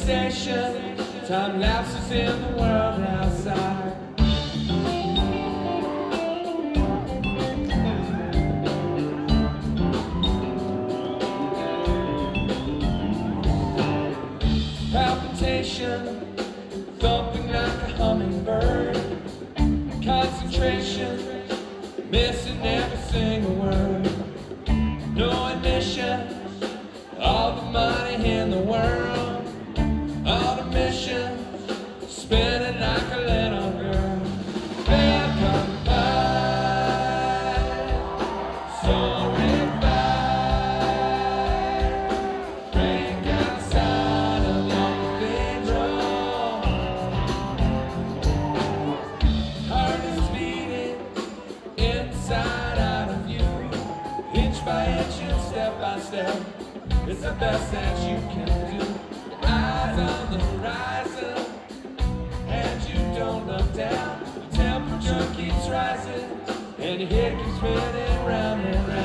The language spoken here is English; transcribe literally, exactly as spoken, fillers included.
station, time lapses in the world outside. Palpitation, thumping like a hummingbird. Concentration, missing every single word. No admission, all the money in the world. On a mission, spinning like a little girl. Welcome back, so refined. Drink outside of your cathedral. Heart is beating inside out of you. Inch by inch and step by step, it's the best that you can do. Eyes on the horizon, and you don't look down. The temperature keeps rising, and your head keeps spinning round and round.